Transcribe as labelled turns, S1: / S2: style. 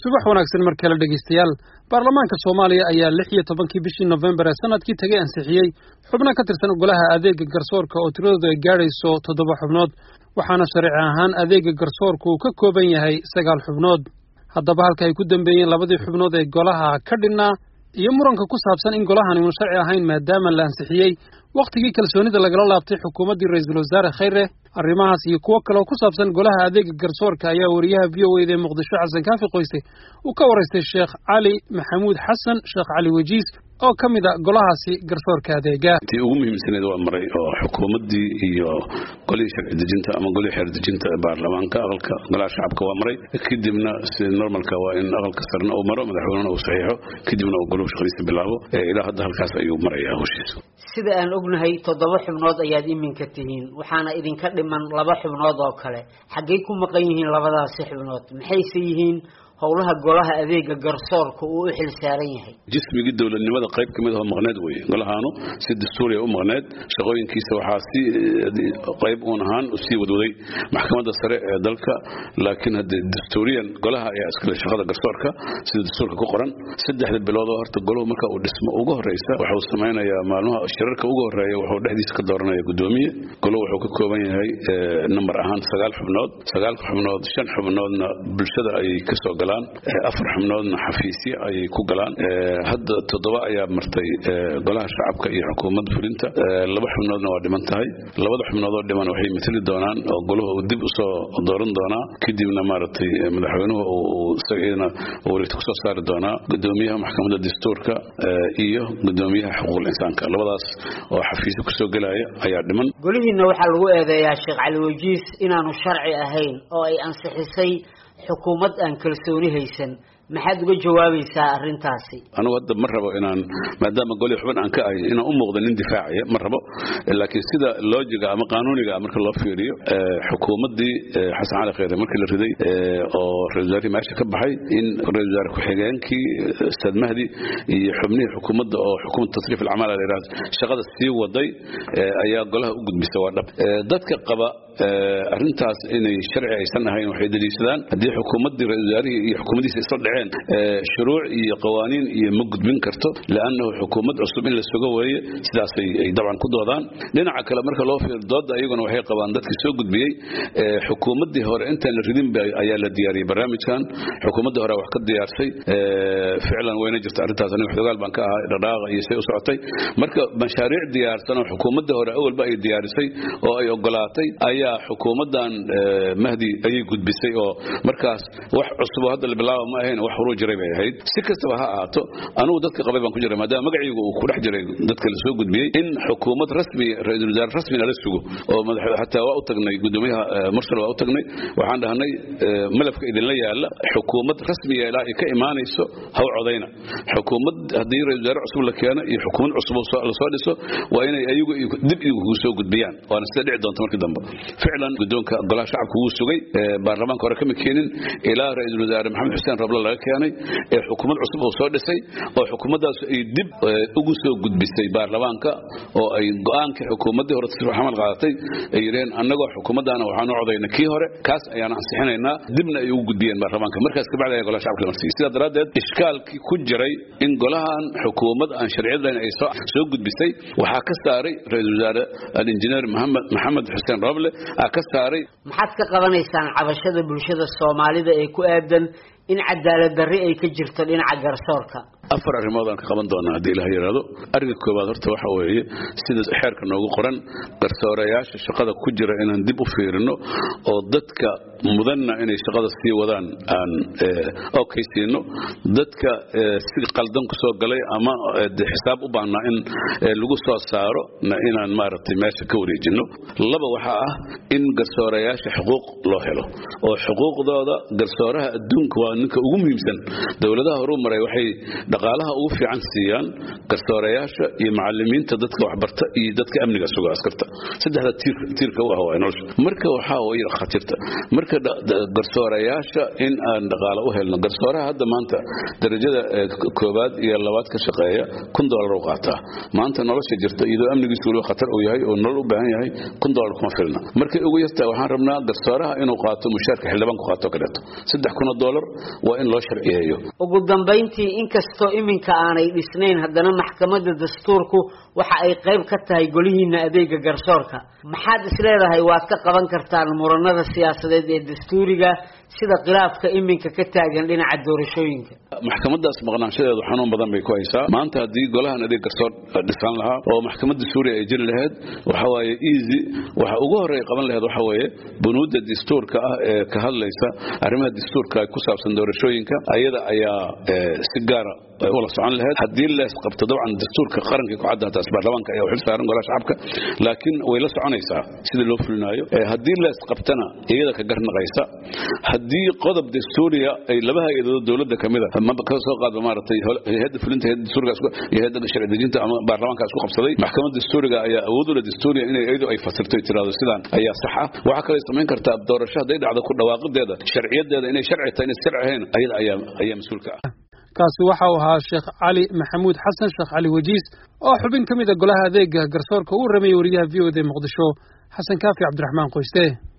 S1: subax wanaagsan mar kale dhageystayaal baarlamaanka Soomaaliya ayaa 16 bishii November sanadkii tagay ansixiyay xubno ka tirsan golaha adeega garsoorka oo tiradoodu ay gaarayso 7 xubnood waxaana sharci ahaan adeega garsoorku uu ka kooban yahay 9 xubnood haddaba halka ay ku dambeeyeen labadii xubnood ee golaha ka dhinaa iyo muranka ku saabsan in golahan uu sharci ahayn maadaama la ansixiyay waqtigii kalsoonida lagala laabtay xukuumaddii ra'iisul wasaare Khayre arrimahaas iyo kuwa kale oo ku saabsan golaha adeega garsoorka ayaa wariyaha VOA ee Muqdisho Xasan Kaafi Qoyse uu ka wareystay Sheekh Cali Maxamuud Xasan Sheekh Cali Wajiis oo kamid ah golahaasi garsoorka adeega
S2: tii ugu muhiimsaneed waa maray oo xukuumaddii iyo golihii sharci dejinta ama golihii xeer dejinta baarlamaanka aqalka golaha shacabka waa maray kadibna si normalka waa in aqalka sarna uu maro madaxweynaha uu saxiixo kadibna uu goluhu shaqadiisa bilaabo ilaa hadda halkaas ayuu marayaa hawshiisa
S3: sida aan ognahay 7 xubnood ayaad iminka tihiin waxaana idinka dhiman 2 xubnood oo kale xagee ku maqan yihiin labadaasi xubnood maxayse yihiin howlaha golaha adeega garsoorka uu u xil saaran yahay
S2: jismigii dawladnimada qayb kamid ah maqneed way golahaanu si dastuuri u maqneed shaqooyinkiisa waxa si qayb uun ahaan u sii wadwaday maxkamadda sare ee dalka laakiin hadda dastuuriyan golaha ayaa iskala shaqada garsoorka sida dastuurka ku qoran 3 bilood oo horta goluhu marka uu dhismo ugu horeysa waxa uu sameeyaa maalmaha shirarka ugu horeeya wuxuu dhexdiisa ka dooranaya gudoomiye goluhu wuxuu ka kooban yahay number ahaan 9 xubnood 9 xubnood 5 xubnoodna bulshada ay ka soo galaan 4 xubnoodna xafiisyo ay ku galaan hadda 7 ayaa martay golaha shacabka iyo xukuumadda fulinta 2 xubnoodna waa dhiman tahay 2 xubnood oo dhiman waxay matali doonaan oo goluhu dib u soo dooran doonaa kadibna maartay madaxweynuhu uu isagana wareegto ku soo saari doonaa gudoomiyaha maxkamadda dastuurka iyo gudoomiyaha xuquuqul insaanka labadaas oo xafiisyo ku soo galaya ayaa dhiman
S3: golihiina waxa lagu eedeeyaa Sheekh Cali Wajiis inaanu sharci ahayn oo ay ansixisay xukuumad aan kalsooni haysan maxaad uga jawaabaysaa arintaasi
S2: anigu hadda ma rabo inaan maadaama golay xubin aan ka ahay inaan u muuqdo nin difaacaya ma rabo laakiin sida loojiga ama qaanuniga marka loo fiiriyo xukuumaddii Xasan Cali Khayre markii la riday oo ra'iisul wasaare meesha ka baxay in ra'iisul wasaare ku-xigeenkii Ustaad Mahdi iyo xubnihii xukuumadda oo xukuumadda tasriif al-amal shaqada sii waday ayaa golaha u gudbisay waa dhab dadka qaba arintaas inay sharci aysan ahayn waxay daliishadaan haddii xukuumaddii ra'iisul wasaare iyo xukuumaddiisa isla dhaceen shuruuc iyo qawaaniin iyo ma gudbin karto laana xukuumad cusub in la sugo weeye sidaas ay dabcan ku doodaan dhinaca kale marka loo fiiriyo dooda ayaguna waxay qabaan dadkii soo gudbiyay xukuumaddii hore intaan la ridin ayaa la diyaariyay barnaamijkan xukuumaddii hore wax ka diyaarsay ficlan wayna jirta arrintaas aniga xogaal baan ka ahaa dhaqaaqa iyo say u socotay marka mashaariic diyaarsan oo xukuumaddii hore awalba ay diyaarisay oo ay ogolaatay ayaa xukuumaddan Mahdi ayay gudbisay oo markaas wax cusub hadda la bilaabo ma ahayn wax hore jiray bay ahayd si kastaba ha ahaato anigu dadka qabay baan ku jiray maadaama magaciigu uu ku dhex jiray dadka la soo gudbiyay in xukuumad rasmi ra'iisul wasaare rasmi la sugo oo madaxda hataa waa u tagnay gudoomiyaha mursal waa u tagnay waxaan dhahnay malafka idin la yaala xukuumad rasmi ah ilaa ay ka imaanayso haw codayna xukuumad hadii ra'iisul wasaare cusub la keeno iyo xukuumad cusub la soo dhiso waa inay ayagu dib igu soo gudbiyaan waana sida dhici doonto markii dambe ficlan gudoonka golaha shacabka uu sugay baarlamaanka hore kama keenin ilaa ra'iisul wasaare Maxamed Xuseen Rabla laga keenay xukuumad cusub oo soo dhisay oo xukuumaddaas ay dib ugu soo gudbisay baarlamaanka oo ay go'aankii xukuumaddii hore tasriif xamal qaadatay ay yireen annagoo xukuumaddaana waxaan u codaynaa kii hore kaas ayaan ansixinaynaa dibna ay ugu gudbiyeen baarlamaanka markaas ka bacdi ay golaha shacabka marsiiyay sidaa daraaddeed ishkaalkii ku jiray in golahan xukuumad aan sharciyad lahayn ay soo gudbisay waxaa ka saaray ra'iisul wasaare al-injineer Maxamed Xuseen Rabla ka saaray
S3: maxaad ka qabanaysaan cabashada bulshada Soomaalida ee ku aadan in cadaalad darri ay ka jirto dhinaca garsoorka
S2: afar arrimood aan ka qaban doonaa hadii la yiraahdo arrinka koobaad horta waxa weeye sida xeerka noogu qoran garsoorayaasha shaqada ku jira inaan dib u fiirino oo dadka mudanna inay shaqada sii wadaan aan okaysiino dadka si qaldan ku soo galay ama xisaab u baahnaa in lagu soo saaro inaan maaragtay meesha ka wareejino laba waxa ah in garsoorayaasha xuquuq loo helo oo xuquuqdooda garsooraha adduunka waa ninka ugu muhiimsan dawladaha horumaray waxay dhaqaalaha ugu fiican siiyaan garsoorayaasha iyo macallimiinta dadka waxbarta iyo dadka amniga suga askarta saddexda tiirka u ah waa nolosha marka waxa way khatarta marka garsoorayaasha in aan dhaqaale u helno garsooraha hadda maanta darajada koobaad iyo labaad ka shaqeeya $1,000 u qaataa maanta nolosha jirta iyadoo amnigiisu uu khatar u yahay oo nolol u baahan yahay $1,000 kuma filna marka ugu yartaa waxaan rabnaa garsooraha inuu qaato mushaarka xildhibaan ku qaato kaleeto $3,000 waa in loo sharciyeeyo
S3: ugu dambeyntii inkastoo iminka aanay dhisnayn haddana maxkamadda dastuurku waxa ay qayb ka tahay golihiina adeega garsoorka maxaad isleedahay waad ka qaban kartaan muranada siyaasadeed ee dastuuriga sida khilaafka iminka ka taagan dhinaca doorashooyinka
S2: maxkamadaas maqnaanshadeedu xanuun badan bay ku haysaa maanta haddii golahan adeeg garsoor dhisan lahaa oo maxkamadda suuriya ay jiri lahayd waxa waaye easy waxa ugu horeeya qaban lahayd waxa weeye bunuudda dastuurka ah ee ka hadlaysa arrimaha dastuurka ku saabsan doorashooyinka ayada ayaa si gaar ah wala socon lahayd haddii la isqabto dabcan dastuurka qaranka ku cadda taas baarlamaanka ayaa xil saaran golaha shacabka laakiin way la soconaysaa sida loo fulinayo haddii la isqabtana iyada ka garnaqaysa haddii qodob dastuuriya ay laba hay'adood dawladda kamid ah ma ka soo qaado maartay hay'adda fulinta hay'adda dastuurka iyo hay'adda sharci dejinta ama baarlamaanka isku qabsaday maxkamadda dastuuriga ayaa awood u leh dastuuriga inay ayadu ay fasirto tiraado sidaan ayaa sax ah waxa kale sameyn kartaa doorasho haday dhacdo ku dhawaaqideeda sharciyadeeda inay sharci tahay inay sharci ahayn ayada ayaa mas'uulka ah
S1: kaasi waxa uu ahaa Sheekh Cali Maxamuud Xasan Sheekh Cali Wajiis oo xubin kamid ah golaha adeega garsoorka uu ramay wariyaha VOD Muqdisho Xasan Kaafi Cabdiraxmaan Qoyste